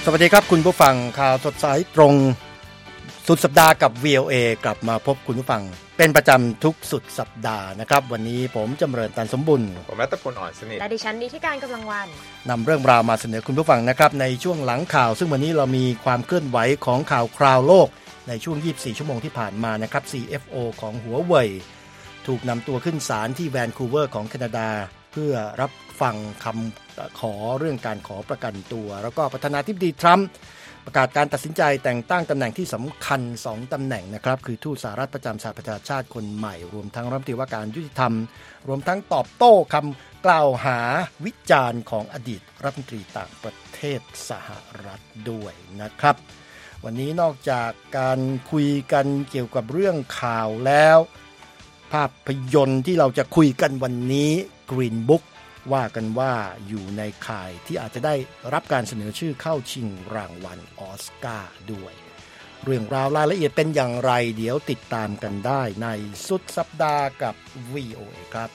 สวัสดีครับคุณผู้ฟังข่าวสดสายตรงสุดสัปดาห์กับ VOA กลับมาพบคุณผู้ฟังเป็นประจำทุกสุดสัปดาห์นะครับวันนี้ผมจำเริญตันสมบุญผมรัตพลอ่อนสนิทและดิฉันนิติการกำลังวันนำเรื่องราวมาเสนอคุณผู้ฟังนะครับในช่วงหลังข่าวซึ่งวันนี้เรามีความเคลื่อนไหวของข่าวคราวโลกในช่วง24ชั่วโมงที่ผ่านมานะครับ CFO ของหัวเว่ยถูกนำตัวขึ้นศาลที่แวนคูเวอร์ของแคนาดาเพื่อรับฟังคำขอเรื่องการขอประกันตัวแล้วก็ประธานาธิบดีทรัมป์ประกาศการตัดสินใจแต่งตั้งตำแหน่งที่สำคัญ2ตำแหน่งนะครับคือทูตสหรัฐประจำสหประชาชาติคนใหม่รวมทั้งรัฐมนตรีว่าการยุติธรรมรวมทั้งตอบโต้คำกล่าวหาวิจารณ์ของอดีตรัฐมนตรีต่างประเทศสหรัฐด้วยนะครับวันนี้นอกจากการคุยกันเกี่ยวกับเรื่องข่าวแล้วภาพยนตร์ที่เราจะคุยกันวันนี้ Green Book ว่ากันว่าอยู่ในข่ายที่อาจจะได้รับการเสนอชื่อเข้าชิงรางวัลออสการ์ด้วยเรื่องราวรายละเอียดเป็นอย่างไรเดี๋ยวติดตามกันได้ในสุดสัปดาห์กับ VOA ครับ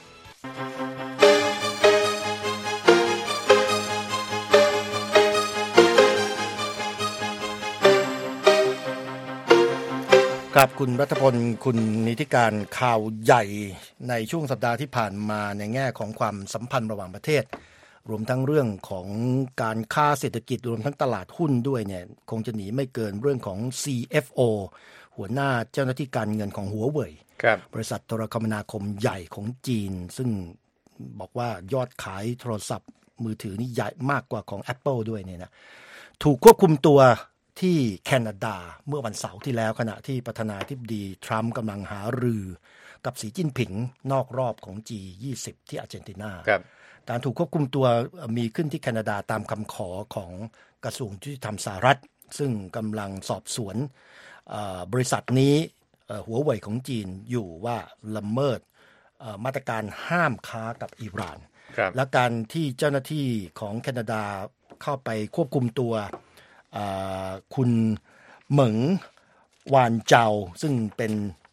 ครับคุณรัฐพลคุณนิติการข่าวใหญ่ในช่วงสัปดาห์ที่ผ่านมาในแง่ของความสัมพันธ์ระหว่างประเทศรวมทั้งเรื่องของการค้าเศรษฐกิจรวมทั้งตลาดหุ้นด้วยเนี่ยคงจะหนีไม่เกินเรื่องของ CFO หัวหน้าเจ้าหน้าที่การเงินของหัวเว่ยบริษัทโทรคมนาคมใหญ่ของจีนซึ่งบอกว่ายอดขายโทรศัพท์มือถือนี่ใหญ่มากกว่าของ Apple ด้วยเนี่ยนะถูกควบคุมตัวที่แคนาดาเมื่อวันเสาร์ที่แล้วขณะที่ประธานาธิบดีทรัมป์กำลังหารือกับสีจิ้นผิงนอกรอบของ G20 ที่อาร์เจนตินาการถูกควบคุมตัวมีขึ้นที่แคนาดาตามคำขอของกระทรวงยุติธรรมสหรัฐซึ่งกำลังสอบสวนบริษัทนี้หัวเว่ยของจีนอยู่ว่าละเมิดมาตรการห้ามค้ากับอิหร่านและการที่เจ้าหน้าที่ของแคนาดาเข้าไปควบคุมตัวคุณเหมิงหวานเจาซึ่งเป็น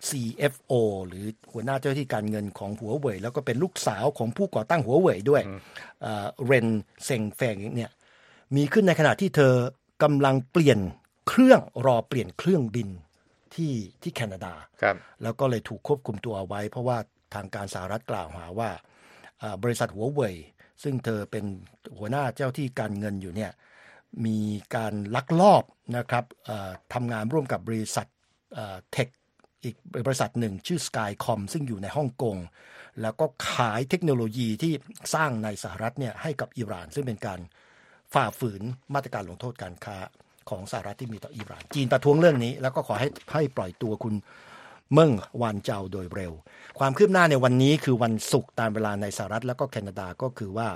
CFO หรือหัวหน้าเจ้าหน้าที่การเงินของหัวเว่ยแล้วก็เป็นลูกสาวของผู้ก่อตั้งหัวเว่ยด้วยเรนเซ็งแฟงเนี่ยมีขึ้นในขณะที่เธอกำลังเปลี่ยนเครื่องรอเปลี่ยนเครื่องบินที่แคนาดาแล้วก็เลยถูกควบคุมตัวเอาไว้เพราะว่าทางการสหรัฐกล่าวหาว่าบริษัทหัวเว่ยซึ่งเธอเป็นหัวหน้าเจ้าที่การเงินอยู่เนี่ยมีการลักลอบนะครับทำงานร่วมกับบริษัทเทคอีกบริษัทหนึ่งชื่อ Skycom ซึ่งอยู่ในฮ่องกงแล้วก็ขายเทคโนโลยีที่สร้างในสหรัฐเนี่ยให้กับอิหร่านซึ่งเป็นการฝ่าฝืนมาตรการลงโทษการค้าของสหรัฐที่มีต่ออิหร่านจีนประท้วงเรื่องนี้แล้วก็ขอให้ปล่อยตัวคุณเมิ่งหวานเจาโดยเร็วความคืบหน้าในวันนี้คือวันศุกร์ตามเวลาในสหรัฐแล้วก็แคนาดาก็คือว่า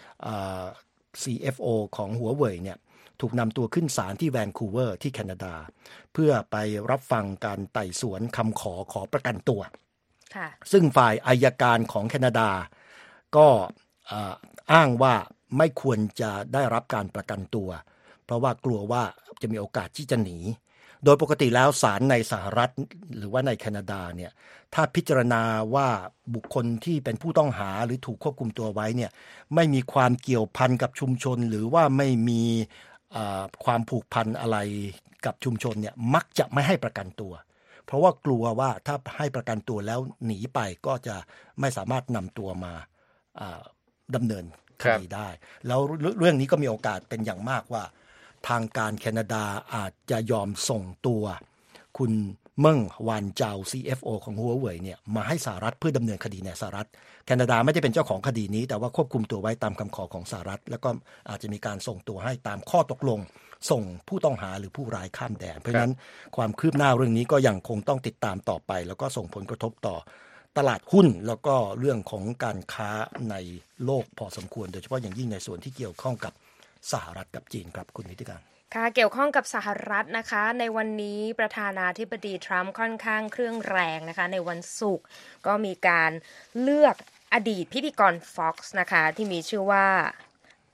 CFO ของหัวเว่ยเนี่ยถูกนำตัวขึ้นศาลที่แวนคูเวอร์ที่แคนาดาเพื่อไปรับฟังการไต่สวนคำขอประกันตัวซึ่งฝ่ายอัยการของแคนาดาก็อ้างว่าไม่ควรจะได้รับการประกันตัวเพราะว่ากลัวว่าจะมีโอกาสที่จะหนีโดยปกติแล้วศาลในสหรัฐหรือว่าในแคนาดาเนี่ยถ้าพิจารณาว่าบุคคลที่เป็นผู้ต้องหาหรือถูกควบคุมตัวไว้เนี่ยไม่มีความเกี่ยวพันกับชุมชนหรือว่าไม่มีความผูกพันอะไรกับชุมชนเนี่ยมักจะไม่ให้ประกันตัวเพราะว่ากลัวว่าถ้าให้ประกันตัวแล้วหนีไปก็จะไม่สามารถนำตัวมาดำเนินคดีได้แล้วเรื่องนี้ก็มีโอกาสเป็นอย่างมากว่าทางการแคนาดาอาจจะยอมส่งตัวคุณเมิ่งหวานเจา CFO ของหัวเว่ยเนี่ยมาให้สหรัฐเพื่อดำเนินคดีในสหรัฐแคนาดาไม่ได้เป็นเจ้าของคดีนี้แต่ว่าควบคุมตัวไว้ตามคำขอของสหรัฐแล้วก็อาจจะมีการส่งตัวให้ตามข้อตกลงส่งผู้ต้องหาหรือผู้ร้ายข้ามแดนเพราะฉะนั้นความคืบหน้าเรื่องนี้ก็ยังคงต้องติดตามต่อไปแล้วก็ส่งผลกระทบต่อตลาดหุ้นแล้วก็เรื่องของการค้าในโลกพอสมควรโดยเฉพาะอย่างยิ่งในส่วนที่เกี่ยวข้องกับสหรัฐกับจีนครับคุณนิติการค่ะเกี่ยวข้องกับสหรัฐนะคะในวันนี้ประธานาธิบดีทรัมป์ค่อนข้างเครื่องแรงนะคะในวันศุกร์ก็มีการเลือกอดีตพิธีกร Fox นะคะที่มีชื่อว่า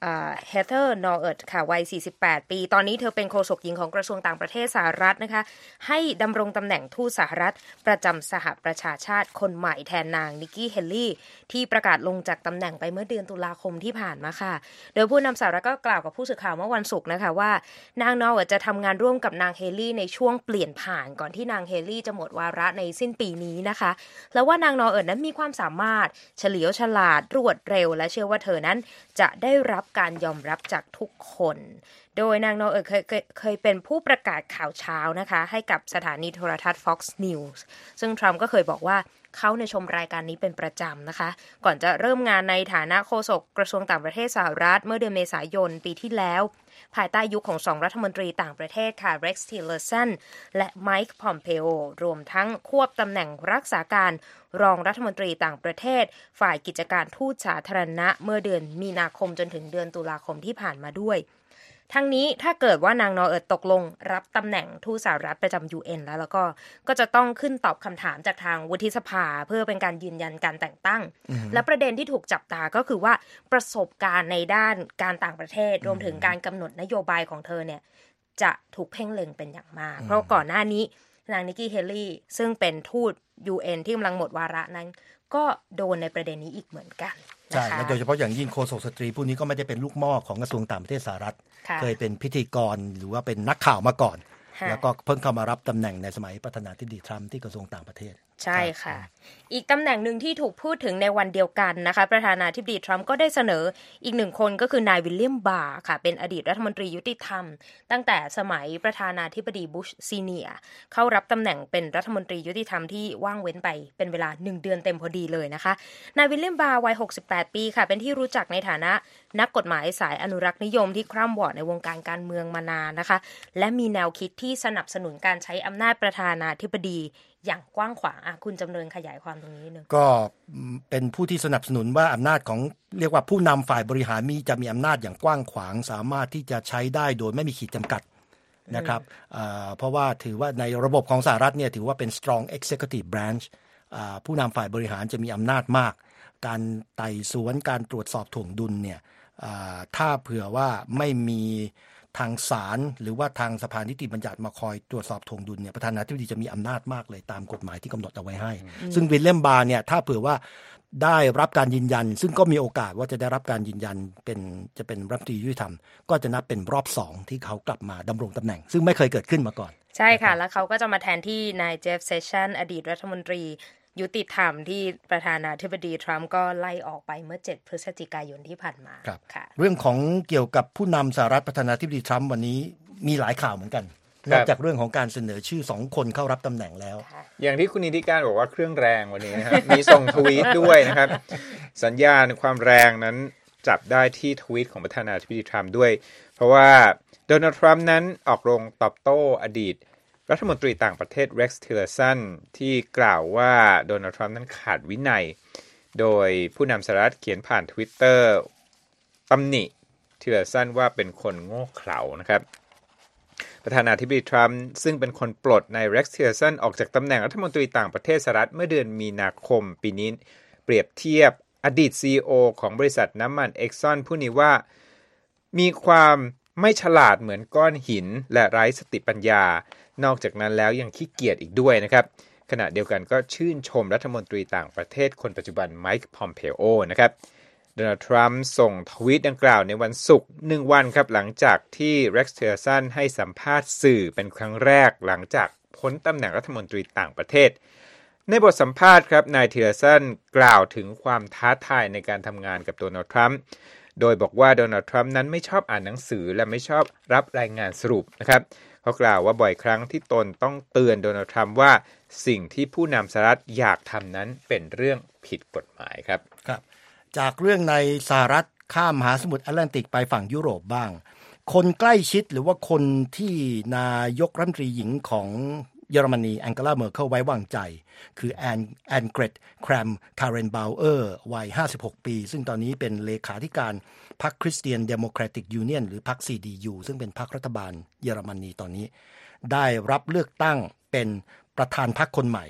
เฮเธอร์นอร์เอิร์ตค่ะวัย48ปีตอนนี้เธอเป็นโฆษกหญิงของกระทรวงต่างประเทศสหรัฐนะคะให้ดำรงตำแหน่งทูตสหรัฐประจำสหประชาชาติคนใหม่แทนนางนิกกี้เฮลลี่ที่ประกาศลงจากตำแหน่งไปเมื่อเดือนตุลาคมที่ผ่านมาค่ะโดยผู้นำสหรัฐก็กล่าวกับผู้สื่อข่าวเมื่อวันศุกร์นะคะว่านางนอร์เอิร์ตจะทำงานร่วมกับนางเฮลลี่ในช่วงเปลี่ยนผ่านก่อนที่นางเฮลลี่จะหมดวาระในสิ้นปีนี้นะคะแล้วว่านางนอร์เอิร์ตนั้นมีความสามารถเฉลียวฉลาดรวดเร็วและเชื่อว่าเธอนั้นจะได้รับการยอมรับจากทุกคนโดยนางนอร์เอิร์ตเคยเป็นผู้ประกาศข่าวเช้านะคะให้กับสถานีโทรทัศน์ Fox News ซึ่งทรัมป์ก็เคยบอกว่าเขาในชมรายการนี้เป็นประจำนะคะก่อนจะเริ่มงานในฐานะโฆษกกระทรวงต่างประเทศสหรัฐเมื่อเดือนเมษายนปีที่แล้วภายใต้ยุคของ2รัฐมนตรีต่างประเทศค่ะ Rex Tillerson และ Mike Pompeo รวมทั้งควบตำแหน่งรักษาการรองรัฐมนตรีต่างประเทศฝ่ายกิจการทูตสาธารณะเมื่อเดือนมีนาคมจนถึงเดือนตุลาคมที่ผ่านมาด้วยทั้งนี้ถ้าเกิดว่านางนอร์เอิร์ตตกลงรับตำแหน่งทูตสหรัฐประจำ UN แล้วก็จะต้องขึ้นตอบคำถามจากทางวุฒิสภาเพื่อเป็นการยืนยันการแต่งตั้งและประเด็นที่ถูกจับตาก็คือว่าประสบการณ์ในด้านการต่างประเทศรวมถึงการกำหนดนโยบายของเธอเนี่ยจะถูกเพ่งเล็งเป็นอย่างมากเพราะก่อนหน้านี้นางนิกกี้เฮลลี่ซึ่งเป็นทูต UN ที่กำลังหมดวาระนั้นก็โดนในประเด็นนี้อีกเหมือนกันใช่และโดยเฉพาะอย่างยิ่งโฆษกสตรีผู้นี้ก็ไม่ได้เป็นลูกหม้อของกระทรวงต่างประเทศสหรัฐเคยเป็นพิธีกรหรือว่าเป็นนักข่าวมาก่อนแล้วก็เพิ่งเข้ามารับตำแหน่งในสมัยประธานาธิบดีทรัมป์ที่กระทรวงต่างประเทศใช่ค่ะอีกตำแหน่งหนึ่งที่ถูกพูดถึงในวันเดียวกันนะคะประธานาธิบดีทรัมป์ก็ได้เสนออีกหนึ่งคนก็คือนายวิลเลียมบาร์ค่ะเป็นอดีตรัฐมนตรียุติธรรมตั้งแต่สมัยประธานาธิบดีบุชซีเนียร์เข้ารับตำแหน่งเป็นรัฐมนตรียุติธรรมที่ว่างเว้นไปเป็นเวลา1เดือนเต็มพอดีเลยนะคะนายวิลเลียมบาร์วัย68ปีค่ะเป็นที่รู้จักในฐานะนักกฎหมายสายอนุรักษ์นิยมที่คร่ำวอดในวงการการเมืองมานานนะคะและมีแนวคิดที่สนับสนุนการใช้อำนาจประธานาธิบดีอย่างกว้างขวางคุณจำเริญขยายความตรงนี้นึงก็เป็นผู้ที่สนับสนุนว่าอำนาจของเรียกว่าผู้นำฝ่ายบริหารจะมีอำนาจอย่างกว้างขวางสามารถที่จะใช้ได้โดยไม่มีขีดจำกัดนะครับเพราะว่าถือว่าในระบบของสหรัฐเนี่ยถือว่าเป็น strong executive branch ผู้นำฝ่ายบริหารจะมีอำนาจมากการไต่สวนการตรวจสอบถ่วงดุลเนี่ยถ้าเผื่อว่าไม่มีทางศาลหรือว่าทางสภานิติบัญญัติมาคอยตรวจสอบถ่วงดุลเนี่ยประธานาธิบดีจะมีอำนาจมากเลยตามกฎหมายที่กำหนดเอาไว้ให้ซึ่งวิลเลียมบาร์เนี่ยถ้าเผื่อว่าได้รับการยืนยันซึ่งก็มีโอกาสว่าจะได้รับการยืนยันจะเป็นรัฐมนตรียุติธรรมก็จะนับเป็นรอบ2ที่เขากลับมาดำรงตำแหน่งซึ่งไม่เคยเกิดขึ้นมาก่อนใช่ค่ะแล้วเขาก็จะมาแทนที่นายเจฟเซชันอดีตรัฐมนตรียุติธรรมที่ประธานาธิบดีทรัมป์ก็ไล่ออกไปเมื่อ7พฤศจิกายนที่ผ่านมาค่ะเรื่องของเกี่ยวกับผู้นำสหรัฐประธานาธิบดีทรัมป์วันนี้มีหลายข่าวเหมือนกันนอกจากเรื่องของการเสนอชื่อ2คนเข้ารับตำแหน่งแล้วอย่างที่คุณนิติการบอกว่าเครื่องแรงวันนี้นะครับมีส่งทวีตด้วยนะครับสัญญาณความแรงนั้นจับได้ที่ทวีตของประธานาธิบดีทรัมป์ด้วยเพราะว่าโดนัลด์ทรัมป์นั้นออกโรงตอบโต้อดีตรัฐมนตรีต่างประเทศ Rex Tillerson ที่กล่าวว่าโดนัลด์ทรัมป์นั้นขาดวินัยโดยผู้นำสหรัฐเขียนผ่าน Twitter ตำหนิ Tillerson ว่าเป็นคนโง่เขลานะครับประธานาธิบดีทรัมป์ซึ่งเป็นคนปลดนาย Rex Tillerson ออกจากตำแหน่งรัฐมนตรีต่างประเทศสหรัฐเมื่อเดือนมีนาคมปีนี้เปรียบเทียบอดีต CEO ของบริษัทน้ำมัน Exxon ผู้นี้ว่ามีความไม่ฉลาดเหมือนก้อนหินและไร้สติปัญญานอกจากนั้นแล้วยังขี้เกียจอีกด้วยนะครับขณะเดียวกันก็ชื่นชมรัฐมนตรีต่างประเทศคนปัจจุบันไมค์ พอมเพโอนะครับโดนัลด์ทรัมป์ส่งทวีตดังกล่าวในวันศุกร์1วันครับหลังจากที่ Rex Tillerson ให้สัมภาษณ์สื่อเป็นครั้งแรกหลังจากพ้นตำแหน่งรัฐมนตรีต่างประเทศในบทสัมภาษณ์ครับนาย Tillerson กล่าวถึงความท้าทายในการทำงานกับโดนัลด์ทรัมป์โดยบอกว่าโดนัลด์ทรัมป์นั้นไม่ชอบอ่านหนังสือและไม่ชอบรับรายงานสรุปนะครับเขากล่าวว่าบ่อยครั้งที่ตนต้องเตือนโดนัลด์ทรัมป์ว่าสิ่งที่ผู้นำสหรัฐอยากทำนั้นเป็นเรื่องผิดกฎหมายครับครับจากเรื่องในสหรัฐข้ามมหาสมุทรแอตแลนติกไปฝั่งยุโรปบ้างคนใกล้ชิดหรือว่าคนที่นายกรัฐมนตรีหญิงของเยอรมนีแองเกลาเมอร์เคิลไว้วางใจคือแอนเกรตแครมคาเรนบาวเออร์วัย56ปีซึ่งตอนนี้เป็นเลขาธิการพรรคคริสเตียนเดโมแครติกยูเนียนหรือพรรค CDU ซึ่งเป็นพรรครัฐบาลเยอรมนีตอนนี้ได้รับเลือกตั้งเป็นประธานพรรคคนใหม่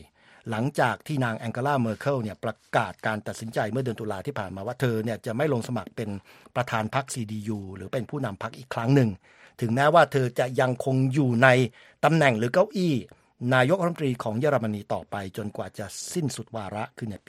หลังจากที่นางแองเกลาเมอร์เคิลเนี่ยประกาศการตัดสินใจเมื่อเดือนตุลาที่ผ่านมาว่าเธอเนี่ยจะไม่ลงสมัครเป็นประธานพรรค CDU หรือเป็นผู้นำพรรคอีกครั้งหนึ่งถึงแม้ว่าเธอจะยังคงอยู่ในตำแหน่งหรือเก้าอี้นายกรัฐมนตรีของเยอรมนีต่อไปจนกว่าจะสิ้นสุดวาระคือในปี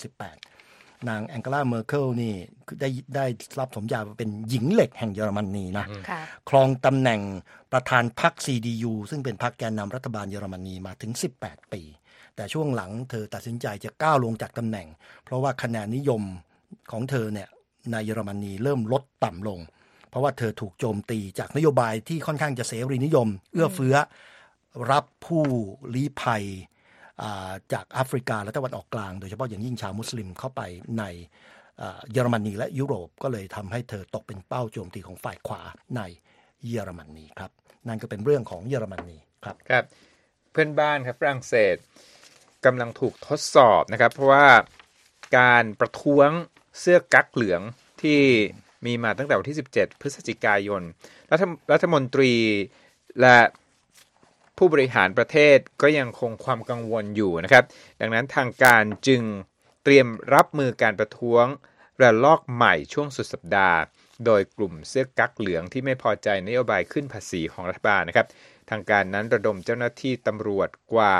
2018 นางแองเกลาเมอร์เคิลนี่ได้รับสมญาเป็นหญิงเหล็กแห่งเยอรมนีนะครองตำแหน่งประธานพรรค CDU ซึ่งเป็นพรรคแกนนำรัฐบาลเยอรมนีมาถึง18 ปีแต่ช่วงหลังเธอตัดสินใจจะก้าวลงจากตำแหน่งเพราะว่าคะแนนนิยมของเธอเนี่ยในเยอรมนีเริ่มลดต่ำลงเพราะว่าเธอถูกโจมตีจากนโยบายที่ค่อนข้างจะเสรีนิยมเอื้อเฟื้อรับผู้ลี้ภัยจากแอฟริกาและตะวันออกกลางโดยเฉพาะอย่างยิ่งชาวมุสลิมเข้าไปในเยอรมนีและยุโรปก็เลยทำให้เธอตกเป็นเป้าโจมตีของฝ่ายขวาในเยอรมนีครับนั่นก็เป็นเรื่องของเยอรมนีครับครับเพื่อนบ้านครับฝรั่งเศสกำลังถูกทดสอบนะครับเพราะว่าการประท้วงเสื้อกั๊กเหลืองที่มีมาตั้งแต่วันที่17พฤศจิกายนรัฐมนตรีและผู้บริหารประเทศก็ยังคงความกังวลอยู่นะครับดังนั้นทางการจึงเตรียมรับมือการประท้วงระลอกใหม่ช่วงสุดสัปดาห์โดยกลุ่มเสื้อกั๊กเหลืองที่ไม่พอใจนโยบายขึ้นภาษีของรัฐบาลนะครับทางการนั้นระดมเจ้าหน้าที่ตำรวจกว่า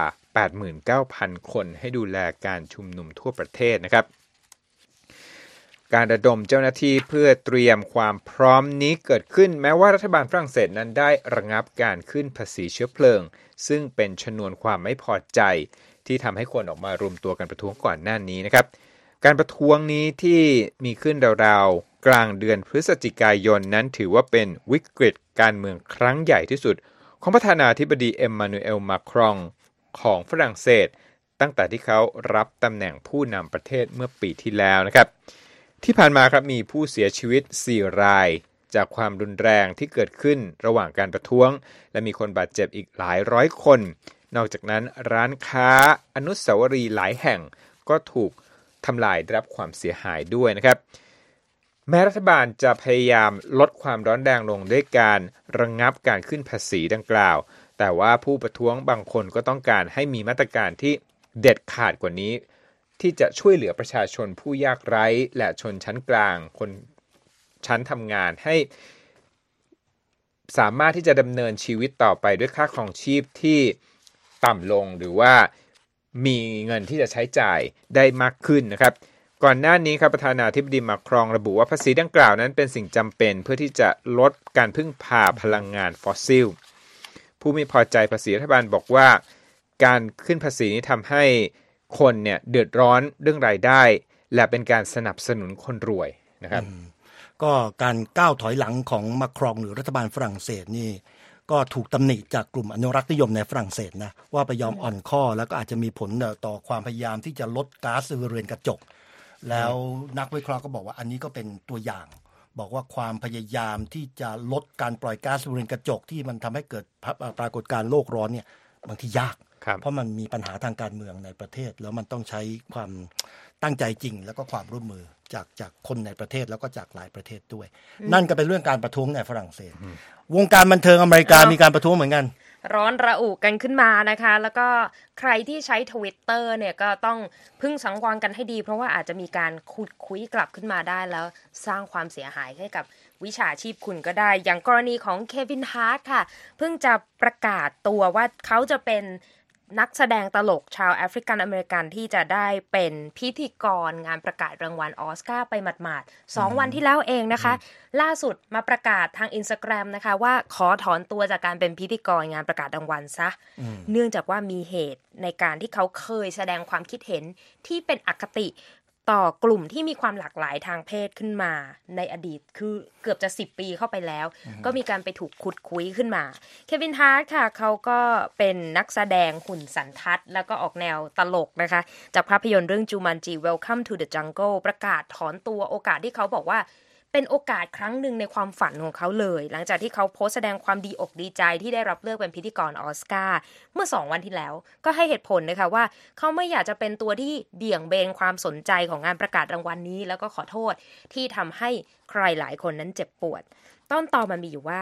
89,000 คนให้ดูแลการชุมนุมทั่วประเทศนะครับการระดมเจ้าหน้าที่เพื่อเตรียมความพร้อมนี้เกิดขึ้นแม้ว่ารัฐบาลฝรั่งเศสนั้นได้ระงับการขึ้นภาษีเชื้อเพลิงซึ่งเป็นชนวนความไม่พอใจที่ทำให้คนออกมารวมตัวกันประท้วงก่อนหน้านี้นะครับการประท้วงนี้ที่มีขึ้นราวๆกลางเดือนพฤศจิกายนนั้นถือว่าเป็นวิกฤตการเมืองครั้งใหญ่ที่สุดของประธานาธิบดีเอ็มมานูเอลมาครองของฝรั่งเศสตั้งแต่ที่เขารับตำแหน่งผู้นำประเทศเมื่อปีที่แล้วนะครับที่ผ่านมาครับมีผู้เสียชีวิต4รายจากความรุนแรงที่เกิดขึ้นระหว่างการประท้วงและมีคนบาดเจ็บอีกหลายร้อยคนนอกจากนั้นร้านค้าอนุสาวรีย์หลายแห่งก็ถูกทำลายได้รับความเสียหายด้วยนะครับแม้รัฐบาลจะพยายามลดความร้อนแรงลงด้วยการระงับการขึ้นภาษีดังกล่าวแต่ว่าผู้ประท้วงบางคนก็ต้องการให้มีมาตรการที่เด็ดขาดกว่านี้ที่จะช่วยเหลือประชาชนผู้ยากไร้และชนชั้นกลางคนชั้นทำงานให้สามารถที่จะดำเนินชีวิตต่อไปด้วยค่าครองชีพที่ต่ำลงหรือว่ามีเงินที่จะใช้จ่ายได้มากขึ้นนะครับก่อนหน้านี้ครับประธานาธิบดีมาครองระบุว่าภาษีดังกล่าวนั้นเป็นสิ่งจำเป็นเพื่อที่จะลดการพึ่งพาพลังงานฟอสซิลผู้ไม่พอใจภาษีรัฐบาลบอกว่าการขึ้นภาษีนี้ทำให้คนเนี่ยเดือดร้อนเรื่องรายได้และเป็นการสนับสนุนคนรวยนะครับก็การก้าวถอยหลังของมาครองหรือรัฐบาลฝรั่งเศสนี่ก็ถูกตำหนิจากกลุ่มอนุรักษ์นิยมในฝรั่งเศสนะว่าไปยอมอ่อนข้อแล้วก็อาจจะมีผลต่อความพยายามที่จะลดก๊าซเรือนกระจกแล้วนักวิเคราะห์ก็บอกว่าอันนี้ก็เป็นตัวอย่างบอกว่าความพยายามที่จะลดการปล่อยก๊าซเรือนกระจกที่มันทำให้เกิดปรากฏการณ์โลกร้อนเนี่ยบางทียากเพราะมันมีปัญหาทางการเมืองในประเทศแล้วมันต้องใช้ความตั้งใจจริงแล้วก็ความร่วมมือจากคนในประเทศแล้วก็จากหลายประเทศด้วยนั่นก็เป็นเรื่องการประท้วงในฝรั่งเศสวงการบันเทิงอเมริกามีการประท้วงเหมือนกันร้อนระอุกันขึ้นมานะคะแล้วก็ใครที่ใช้ Twitter เนี่ยก็ต้องพึ่งสังวรกันให้ดีเพราะว่าอาจจะมีการขุดคุยกลับขึ้นมาได้แล้วสร้างความเสียหายให้กับวิชาชีพคุณก็ได้อย่างกรณีของเควินฮาร์ทค่ะเพิ่งจะประกาศตัวว่าเขาจะเป็นนักแสดงตลกชาวแอฟริกันอเมริกันที่จะได้เป็นพิธีกรงานประกาศรางวัลออสการ์ไปหมาดๆ2 วันที่แล้วเองนะคะล่าสุดมาประกาศทาง Instagram นะคะว่าขอถอนตัวจากการเป็นพิธีกรงานประกาศรางวัลซะเนื่องจากว่ามีเหตุในการที่เขาเคยแสดงความคิดเห็นที่เป็นอคติต่อกลุ่มที่มีความหลากหลายทางเพศขึ้นมาในอดีตคือเกือบจะ10 ปีเข้าไปแล้วก็มีการไปถูกขุดคุยขึ้นมาเควินฮาร์ทค่ะเขาก็เป็นนักแสดงหุ่นสันทัดแล้วก็ออกแนวตลกนะคะจากภาพยนตร์เรื่อง Jumanji Welcome to the Jungle ประกาศถอนตัวโอกาสที่เขาบอกว่าเป็นโอกาสครั้งหนึ่งในความฝันของเขาเลยหลังจากที่เขาโพสต์แสดงความดีอกดีใจที่ได้รับเลือกเป็นพิธีกรออสการ์เมื่อ2 วันที่แล้วก็ให้เหตุผลนะคะว่าเขาไม่อยากจะเป็นตัวที่เบี่ยงเบนความสนใจของงานประกาศรางวัลนี้แล้วก็ขอโทษที่ทำให้ใครหลายคนนั้นเจ็บปวดต้นตอมันมีอยู่ว่า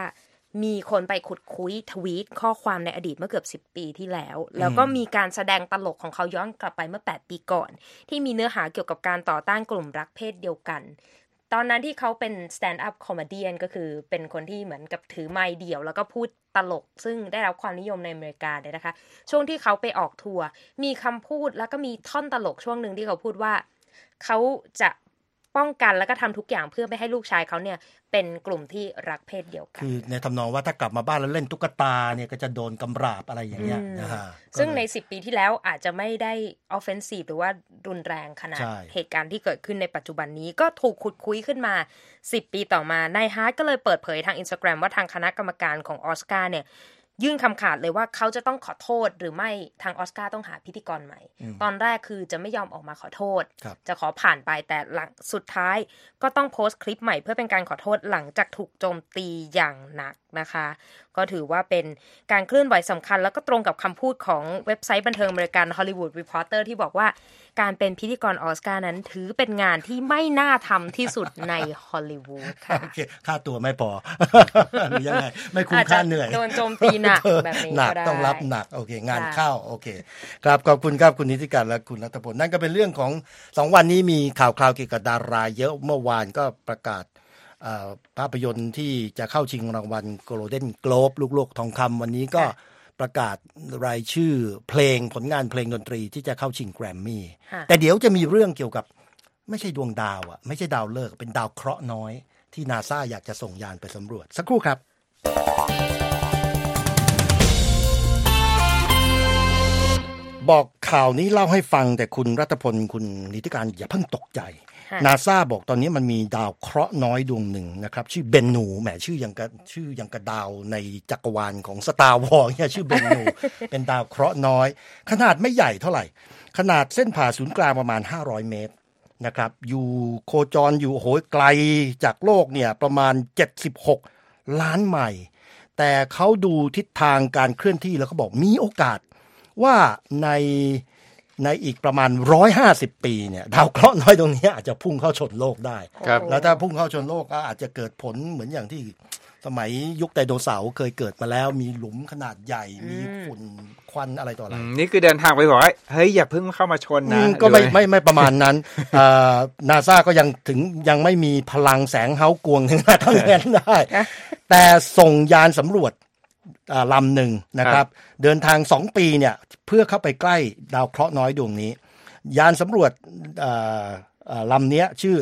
มีคนไปขุดคุยทวีตข้อความในอดีตเมื่อเกือบ10 ปีที่แล้วแล้วก็มีการแสดงตลกของเขาย้อนกลับไปเมื่อ8 ปีก่อนที่มีเนื้อหาเกี่ยวกับการต่อต้านกลุ่มรักเพศเดียวกันตอนนั้นที่เขาเป็น stand up comedian ก็คือเป็นคนที่เหมือนกับถือไมค์เดี่ยวแล้วก็พูดตลกซึ่งได้รับความนิยมในอเมริกาเนี่ยนะคะช่วงที่เขาไปออกทัวร์มีคำพูดแล้วก็มีท่อนตลกช่วงนึงที่เขาพูดว่าเขาจะป้องกันแล้วก็ทำทุกอย่างเพื่อไม่ให้ลูกชายเขาเนี่ยเป็นกลุ่มที่รักเพศเดียวกันคือในทำนองว่าถ้ากลับมาบ้านแล้วเล่นตุ๊กตาเนี่ยก็จะโดนกำราบอะไรอย่างเงี้ยนะฮะซึ่งใน10 ปีที่แล้วอาจจะไม่ได้ offensive หรือว่ารุนแรงขนาดเหตุการณ์ที่เกิดขึ้นในปัจจุบันนี้ก็ถูกขุดคุยขึ้นมา10 ปีต่อมานายฮาร์ทก็เลยเปิดเผยทาง Instagram ว่าทางคณะกรรมการของออสการ์เนี่ยยื่นคำขาดเลยว่าเขาจะต้องขอโทษหรือไม่ทางออสการ์ต้องหาพิธีกรใหม่ตอนแรกคือจะไม่ยอมออกมาขอโทษจะขอผ่านไปแต่หลังสุดท้ายก็ต้องโพสต์คลิปใหม่เพื่อเป็นการขอโทษหลังจากถูกโจมตีอย่างหนักนะคะก็ถือว่าเป็นการเคลื่อนไหวสำคัญแล้วก็ตรงกับคำพูดของเว็บไซต์บันเทิงอเมริกัน Hollywood Reporter ที่บอกว่าการเป็นพิธีกรออสการ์นั้นถือเป็นงานที่ไม่น่าทำที่สุดในฮอลลีวูดค่ะโอเคค่าตัวไม่พอหรือยังไงไม่คุ้มค่าเหนื่อยโดนโจมตีหนักแบบนี้หนักต้องรับหนักโอเคงานเข้าโอเคครับขอบคุณครับคุณนิติการและคุณรัตพลนั่นก็เป็นเรื่องของ2วันนี้มีข่าวคราวเกี่ยวกับดาราเยอะเมื่อวานก็ประกาศภาพยนตร์ที่จะเข้าชิงรางวัลโกลเด้นโกลบลูกโลกทองคำวันนี้ก็ประกาศรายชื่อเพลงผลงานเพลงดนตรีที่จะเข้าชิงแกรมมี่แต่เดี๋ยวจะมีเรื่องเกี่ยวกับไม่ใช่ดวงดาวไม่ใช่ดาวฤกษ์เป็นดาวเคราะห์น้อยที่นาซาอยากจะส่งยานไปสำรวจสักครู่ครับบอกข่าวนี้เล่าให้ฟังแต่คุณรัตพลคุณนิติการอย่าเพิ่งตกใจนาซาบอกตอนนี้มันมีดาวเคราะห์น้อยดวงหนึ่งนะครับชื่อเบนนูแหมชื่อยังกระดาวในจักรวาลของ Star Wars เนี่ยชื่อเบนนู เป็นดาวเคราะห์น้อยขนาดไม่ใหญ่เท่าไหร่ขนาดเส้นผ่าศูนย์กลางประมาณ500เมตรนะครับอยู่โคจรอยู่โหยไกลจากโลกเนี่ยประมาณ76ล้านไมล์แต่เขาดูทิศทางการเคลื่อนที่แล้วเขาบอกมีโอกาสว่าในอีกประมาณ150ปีเนี่ยดาวเคราะห์น้อยตรงนี้อาจจะพุ่งเข้าชนโลกได้แล้วถ้าพุ่งเข้าชนโลกก็อาจจะเกิดผลเหมือนอย่างที่สมัยยุคไดโนเสาร์เคยเกิดมาแล้วมีหลุมขนาดใหญ่มีฝุ่นควันอะไรต่ออะไรนี่คือเดินทางไปบอกว่าเฮ้ยอย่าเพิ่งเข้ามาชนนะก็ไม่ประมาณนั้นนาซาก็ยังไม่มีพลังแสงเฮากวงถึงขนาดนั้นได้แต่ส่งยานสำรวจลำหนึ่งนะครับเดินทาง2 ปีเนี่ยเพื่อเข้าไปใกล้ดาวเคราะห์น้อยดวงนี้ยานสำรวจลำนี้ชื่อ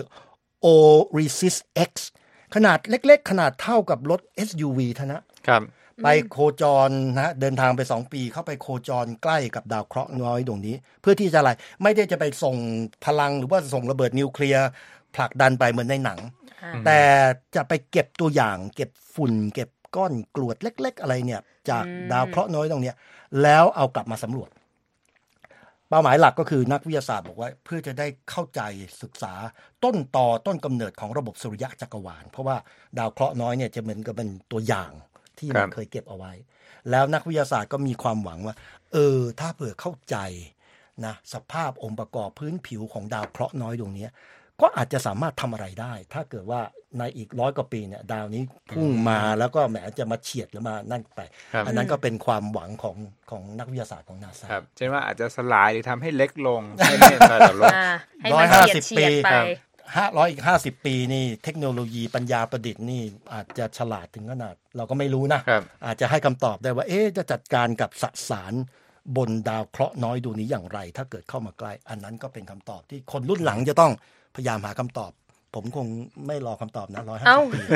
OSIRIS X ขนาดเล็กๆขนาดเท่ากับรถ SUV เท่านั้นไปโคจรนะเดินทางไป2 ปีเข้าไปโคจรใกล้กับดาวเคราะห์น้อยดวงนี้เพื่อที่จะอะไรไม่ได้จะไปส่งพลังหรือว่าส่งระเบิดนิวเคลียร์ผลักดันไปเหมือนในหนังแต่จะไปเก็บตัวอย่างเก็บฝุ่นเก็บก้อนกรวดเล็กๆอะไรเนี่ยจากดาวเคราะห์น้อยตรงนี้แล้วเอากลับมาสำรวจเป้าหมายหลักก็คือนักวิทยาศาสตร์บอกว่าเพื่อจะได้เข้าใจศึกษาต้นกำเนิดของระบบสุริยะจักรวาลเพราะว่าดาวเคราะห์น้อยเนี่ยจะเหมือนกับเป็นตัวอย่างที่มันเคยเก็บเอาไว้แล้วนักวิทยาศาสตร์ก็มีความหวังว่าถ้าเผื่อเข้าใจนะสภาพองค์ประกอบพื้นผิวของดาวเคราะห์น้อยดวงนี้ก็อาจจะสามารถทำอะไรได้ถ้าเกิดว่าในอีก100 กว่าปีเนี่ยดาวนี้พุ่งมาแล้วก็แหมจะมาเฉียดหรือมานั่นไปอันนั้นก็เป็นความหวังของนักวิทยาศาสตร์ของ NASA ครับเช่นว่าอาจจะสลายหรือทำให้เล็กลงให้ไม่อันตรายต่อโลก 150 ปีอีก50 ปีนี่เทคโนโลยีปัญญาประดิษฐ์นี่อาจจะฉลาดถึงขนาดเราก็ไม่รู้นะอาจจะให้คำตอบได้ว่าจะจัดการกับสสารบนดาวเคราะห์น้อยดวงนี้อย่างไรถ้าเกิดเข้ามาใกล้อันนั้นก็เป็นคำตอบที่คนรุ่นหลังจะต้องพยายามหาคำตอบผมคงไม่รอคำตอบนะ150 ปี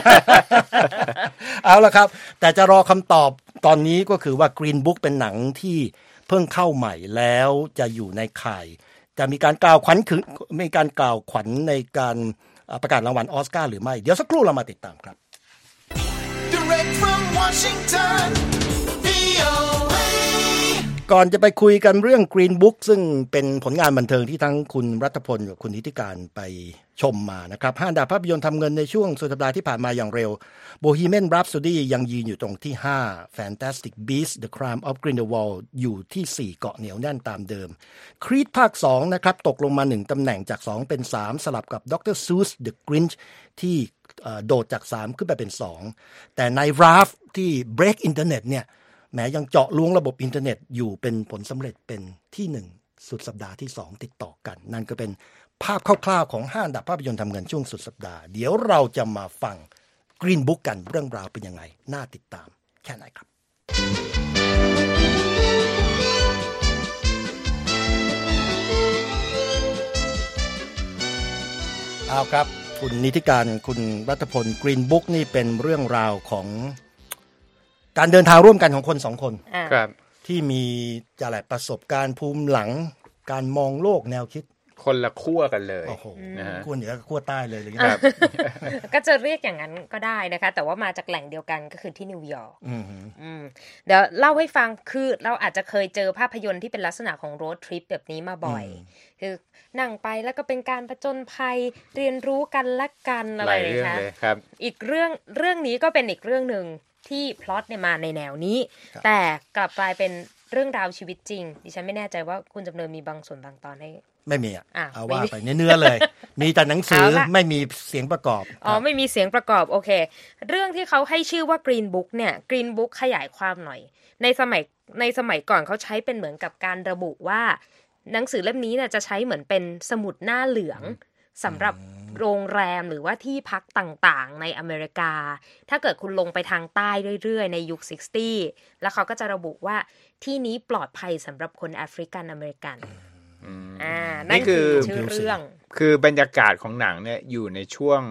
เอาละครับแต่จะรอคำตอบตอนนี้ก็คือว่า Green Book เป็นหนังที่เพิ่งเข้าใหม่แล้วจะอยู่ในข่ายจะมีการกล่าวขวัญในการประกาศรางวัลออสการ์หรือไม่เดี๋ยวสักครู่เรามาติดตามครับ Direct from Washington, VOA ก่อนจะไปคุยกันเรื่อง Green Book ซึ่งเป็นผลงานบันเทิงที่ทั้งคุณรัฐพลกับคุณนิติการไปชมมานะครับ5 อันดับภาพยนตร์ทำเงินในช่วงสุดสัปดาห์ที่ผ่านมาอย่างเร็ว Bohemian Rhapsody ยังยืนอยู่ตรงที่5 Fantastic Beasts: The Crime of Grindelwald อยู่ที่4เกาะเหนียวแน่นตามเดิม Creed ภาค2นะครับตกลงมา1ตำแหน่งจาก2เป็น3สลับกับ Dr. Seuss The Grinch ที่โดดจาก3ขึ้นไปเป็น2แต่ใน Raft ที่ Break Internet เนี่ยแม้ยังเจาะล้วงระบบอินเทอร์เน็ตอยู่เป็นผลสำเร็จเป็นที่1สุดสัปดาห์ที่2ติดต่อกันนั่นก็เป็นภาพคร่าวๆของ5 อันดับภาพยนตร์ทำเงินช่วงสุดสัปดาห์เดี๋ยวเราจะมาฟัง Green Book กันเรื่องราวเป็นยังไงน่าติดตามแค่ไหนครับเอาครับคุณนิติการคุณรัฐพล Green Book นี่เป็นเรื่องราวของการเดินทางร่วมกันของคน2 คนที่มีอะไรประสบการณ์ภูมิหลังการมองโลกแนวคิดคนละขั้วกันเลยนะฮะขั้วเหนือกับขั้วใต้เลยครับ ก็จะเรียกอย่างนั้นก็ได้นะคะแต่ว่ามาจากแหล่งเดียวกันก็คือที่นิวยอร์กเดี๋ยวเล่าให้ฟังคือเราอาจจะเคยเจอภาพยนตร์ที่เป็นลักษณะของโรดทริปแบบนี้มาบ่อยคือนั่งไปแล้วก็เป็นการผจญภัยเรียนรู้กันและกันอะไรนะคะอีกเรื่องนี้ก็เป็นอีกเรื่องนึงที่พล็อตเนี่ยมาในแนวนี้แต่กลับกลายเป็นเรื่องราวชีวิตจริงดิฉันไม่แน่ใจว่าคุณจำเนินมีบางส่วนบางตอนให้ไม่มีเอาว่าไปเนื้อเลยมีแต่หนังสือไม่มีเสียงประกอบไม่มีเสียงประกอบโอเคเรื่องที่เขาให้ชื่อว่า Green Book เนี่ย Green Book ขยายความหน่อยในสมัยก่อนเขาใช้เป็นเหมือนกับการระบุว่าหนังสือเล่มนี้เนี่ยจะใช้เหมือนเป็นสมุดหน้าเหลืองสำหรับโรงแรมหรือว่าที่พักต่างๆในอเมริกาถ้าเกิดคุณลงไปทางใต้เรื่อยๆในยุค60แล้วเขาก็จะระบุว่าที่นี้ปลอดภัยสำหรับคนแอฟริกันอเมริกันนั่นคือชื่อเรื่องคือบรรยากาศของหนังเนี่ยอยู่ในช่วง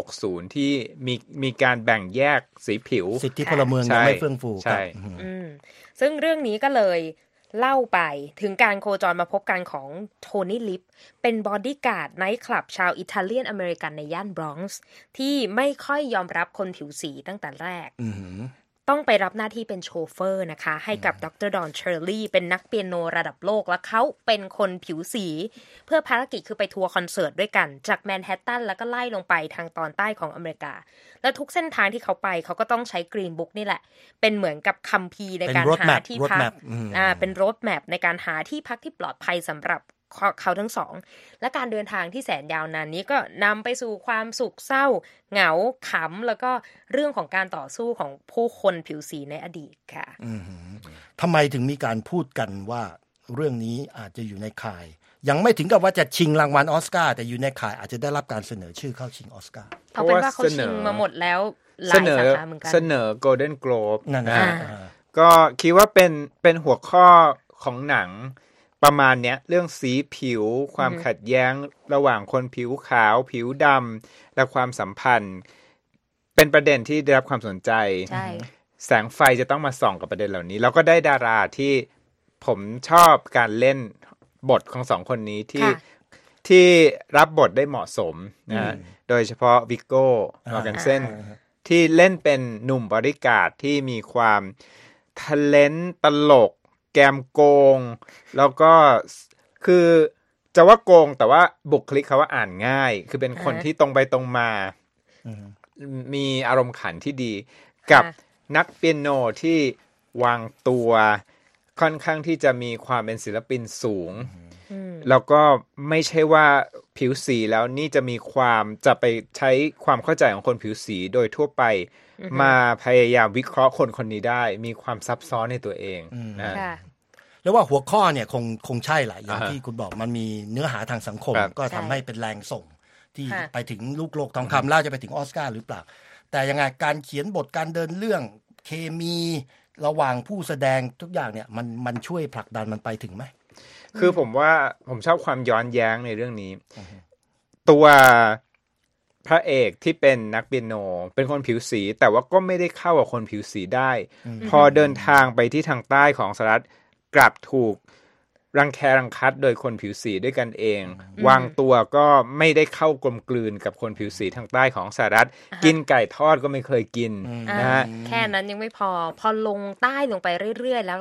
60ที่มีการแบ่งแยกสีผิวสิทธิพลเมืองยังไม่เฟื่องฟูใช่ซึ่งเรื่องนี้ก็เลยเล่าไปถึงการโคจรมาพบกันของโทนี่ลิปเป็นบอดี้การ์ดไนท์คลับชาวอิตาเลียนอเมริกันในย่านบรอนซ์ที่ไม่ค่อยยอมรับคนผิวสีตั้งแต่แรกต้องไปรับหน้าที่เป็นโชเฟอร์นะคะให้กับดร.ดอนเชอร์ลี่เป็นนักเปียโนระดับโลกและเขาเป็นคนผิวสีเพื่อภารกิจคือไปทัวร์คอนเสิร์ตด้วยกันจากแมนฮัตตันแล้วก็ไล่ลงไปทางตอนใต้ของอเมริกาและทุกเส้นทางที่เขาไปเขาก็ต้องใช้ Green Book นี่แหละเป็นเหมือนกับคัมภีร์ในการหาที่พักเป็นโรดแมปในการหาที่พักที่ปลอดภัยสำหรับเขาทั้งสองและการเดินทางที่แสนยาวนานนี้ก็นำไปสู่ความสุขเศร้าเหงาขำแล้วก็เรื่องของการต่อสู้ของผู้คนผิวสีในอดีตค่ะทำไมถึงมีการพูดกันว่าเรื่องนี้อาจจะอยู่ในข่ายยังไม่ถึงกับว่าจะชิงรางวัลออสการ์แต่อยู่ในข่ายอาจจะได้รับการเสนอชื่อเข้าชิงออสการ์เพราะว่าเขาชิงมาหมดแล้วหลายสาขาเหมือนกันเสนอ Golden Globe นั่นนะก็คิดว่าเป็นหัวข้อของหนังประมาณเนี้ยเรื่องสีผิวความขัดแย้งระหว่างคนผิวขาวผิวดำและความสัมพันธ์เป็นประเด็นที่ได้รับความสนใจแสงไฟจะต้องมาส่องกับประเด็นเหล่านี้แล้วก็ได้ดาราที่ผมชอบการเล่นบทของ2 คนนี้ที่รับบทได้เหมาะสมนะโดยเฉพาะวิกโก้มอร์แกนเซนที่เล่นเป็นหนุ่มบริการที่มีความทะเลนตลกแกมโกงแล้วก็คือจะว่าโกงแต่ว่าบุคลิกเขาว่าอ่านง่ายคือเป็นคนที่ตรงไปตรงมามีอารมณ์ขันที่ดีกับนักเปียโนที่วางตัวค่อนข้างที่จะมีความเป็นศิลปินสูงแล้วก็ไม่ใช่ว่าผิวสีแล้วนี่จะมีความจะไปใช้ความเข้าใจของคนผิวสีโดยทั่วไปมาพยายามวิเคราะห์คนนี้ได้มีความซับซ้อนในตัวเองนะแล้วว่าหัวข้อเนี่ยคงใช่แหละอย่างที่คุณบอกมันมีเนื้อหาทางสังคมก็ทำให้เป็นแรงส่งที่ไปถึงลูกโลกทองคำแล้วจะไปถึงออสการ์หรือเปล่าแต่ยังไงการเขียนบทการเดินเรื่องเคมีระหว่างผู้แสดงทุกอย่างเนี่ยมันช่วยผลักดันมันไปถึงไหมคือผมว่าผมชอบความย้อนแย้งในเรื่องนี้ตัวพระเอกที่เป็นนักเปียโนเป็นคนผิวสีแต่ว่าก็ไม่ได้เข้ากับคนผิวสีได้พอเดินทางไปที่ทางใต้ของสหรัฐกลับถูกรังแครังคัดโดยคนผิวสีด้วยกันเองวางตัวก็ไม่ได้เข้ากลมกลืนกับคนผิวสีทางใต้ของสหรัฐกินไก่ทอดก็ไม่เคยกินนะฮะแค่นั้นยังไม่พอลงใต้ลงไปเรื่อยๆแล้ว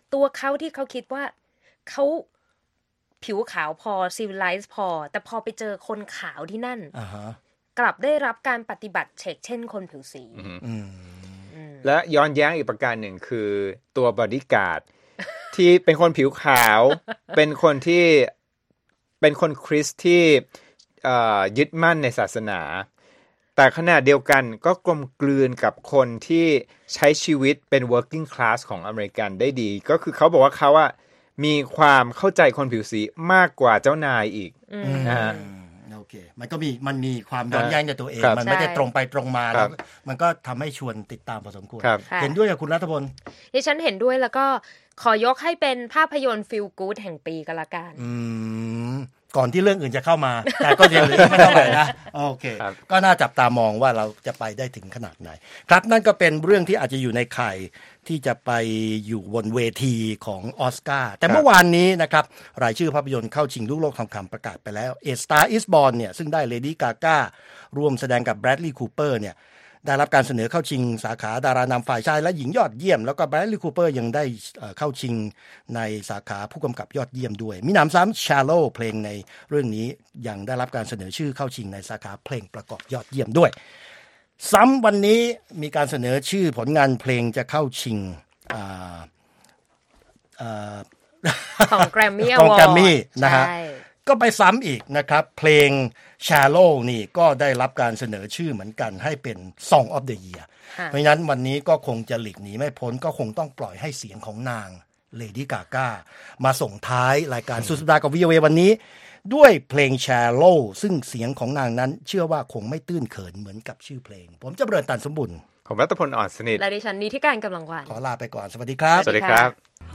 ตัวเขาที่เขาคิดว่าเขาผิวขาวพอซิวิไลซ์พอแต่พอไปเจอคนขาวที่นั่นกลับได้รับการปฏิบัติเช่นคนผิวสีและย้อนแย้งอีกประการหนึ่งคือตัวบอดี้การ์ดที่เป็นคนผิวขาวเป็นคนคริสต์ที่ยึดมั่นในศาสนาแต่ขณะเดียวกันก็กลมกลืนกับคนที่ใช้ชีวิตเป็น working class ของอเมริกันได้ดีก็คือเขาบอกว่าเขามีความเข้าใจคนผิวสีมากกว่าเจ้านายอีกนะฮะโอเคมันมีความย้อนแย้งในตัวเองมันไม่ได้ตรงไปตรงมาแล้วมันก็ทำให้ชวนติดตามพอสมควรเห็นด้วยกับคุณรัฐพลดิฉันเห็นด้วยแล้วก็ขอยกให้เป็นภาพยนตร์ฟีลกู๊ดแห่งปีก็แล้วกันก่อนที่เรื่องอื่นจะเข้ามาแต่ก็ยังไม่เท่าไหร่นะโอเคก็น่าจับตามองว่าเราจะไปได้ถึงขนาดไหนครับนั่นก็เป็นเรื่องที่อาจจะอยู่ในข่ายที่จะไปอยู่บนเวทีของออสการ์แต่เมื่อวานนี้นะครับรายชื่อภาพยนตร์เข้าชิงลูกโลกทองคำประกาศไปแล้ว A Star Is Born เนี่ยซึ่งได้เลดี้กาก้าร่วมแสดงกับแบรดลีย์คูเปอร์เนี่ยได้รับการเสนอเข้าชิงสาขาดารานำฝ่ายชายและหญิงยอดเยี่ยมแล้วก็แบรดลีย์คูเปอร์ยังได้เข้าชิงในสาขาผู้กำกับยอดเยี่ยมด้วยมีหนำซ้ำ Shallow เพลงในเรื่องนี้ยังได้รับการเสนอชื่อเข้าชิงในสาขาเพลงประกอบยอดเยี่ยมด้วยซ้ำวันนี้มีการเสนอชื่อผลงานเพลงจะเข้าชิงของแกรมมี่อวอร์ดนะฮะก็ไปซ้ำอีกนะครับเพลง Shallow นี่ก็ได้รับการเสนอชื่อเหมือนกันให้เป็น Song of the Year เพราะฉะนั้นวันนี้ก็คงจะหลีกหนีไม่พ้นก็คงต้องปล่อยให้เสียงของนางเลดี้กาก้ามาส่งท้ายรายการสุดสัปดาห์กับ VOA วันนี้ด้วยเพลง Shallow ซึ่งเสียงของนางนั้นเชื่อว่าคงไม่ตื้นเขินเหมือนกับชื่อเพลงผมจะเริญตันสมบุญผมรัตพลอ่อนสนิทและดิฉันนิติการกำลังวานขอลาไปก่อนสวัสดีครับสวัสดีครับ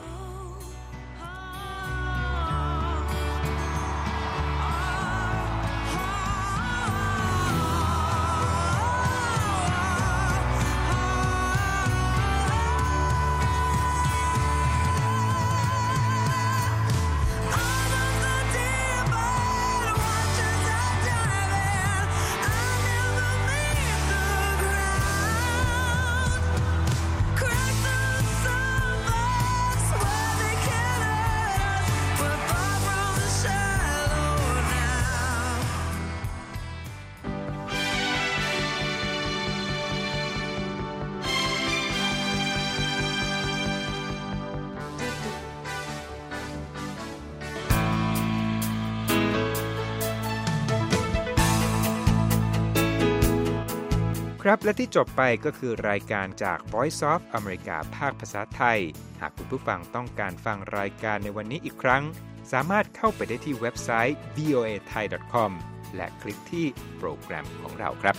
ครับและที่จบไปก็คือรายการจาก Voice of America ภาคภาษาไทยหากคุณผู้ฟังต้องการฟังรายการในวันนี้อีกครั้งสามารถเข้าไปได้ที่เว็บไซต์ voathai.com และคลิกที่โปรแกรมของเราครับ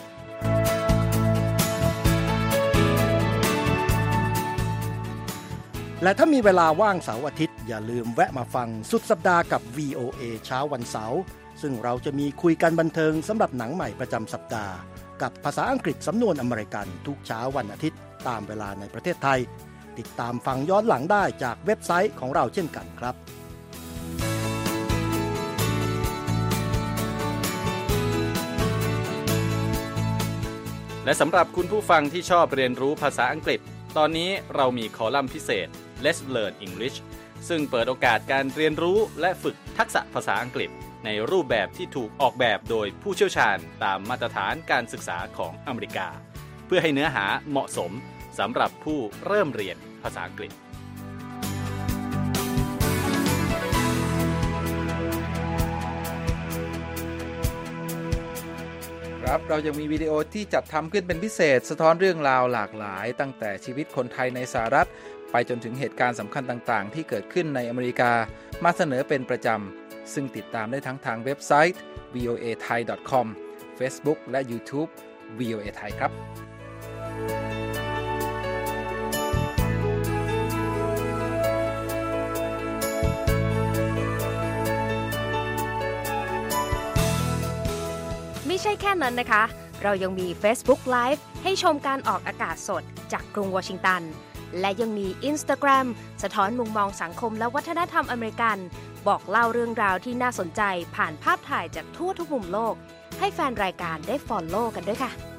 และถ้ามีเวลาว่างเสาร์อาทิตย์อย่าลืมแวะมาฟังสุดสัปดาห์กับ VOA เช้าวันเสาร์ซึ่งเราจะมีคุยกันบันเทิงสำหรับหนังใหม่ประจำสัปดาห์กับภาษาอังกฤษสำนวนอเมริกันทุกเช้าวันอาทิตย์ตามเวลาในประเทศไทยติดตามฟังย้อนหลังได้จากเว็บไซต์ของเราเช่นกันครับและสำหรับคุณผู้ฟังที่ชอบเรียนรู้ภาษาอังกฤษตอนนี้เรามีคอลัมน์พิเศษ Let's Learn English ซึ่งเปิดโอกาสการเรียนรู้และฝึกทักษะภาษาอังกฤษในรูปแบบที่ถูกออกแบบโดยผู้เชี่ยวชาญตามมาตรฐานการศึกษาของอเมริกาเพื่อให้เนื้อหาเหมาะสมสำหรับผู้เริ่มเรียนภาษาอังกฤษครับเรายังมีวิดีโอที่จัดทำขึ้นเป็นพิเศษสะท้อนเรื่องราวหลากหลายตั้งแต่ชีวิตคนไทยในสหรัฐไปจนถึงเหตุการณ์สำคัญต่างๆที่เกิดขึ้นในอเมริกามาเสนอเป็นประจำซึ่งติดตามได้ทั้งทางเว็บไซต์ voathai.com Facebook และ YouTube VOA Thai ครับไม่ใช่แค่นั้นนะคะเรายังมี Facebook Live ให้ชมการออกอากาศสดจากกรุงวอชิงตันและยังมี Instagram สะท้อนมุมมองสังคมและวัฒนธรรมอเมริกันบอกเล่าเรื่องราวที่น่าสนใจผ่านภาพถ่ายจากทั่วทุกมุมโลกให้แฟนรายการได้ follow กันด้วยค่ะ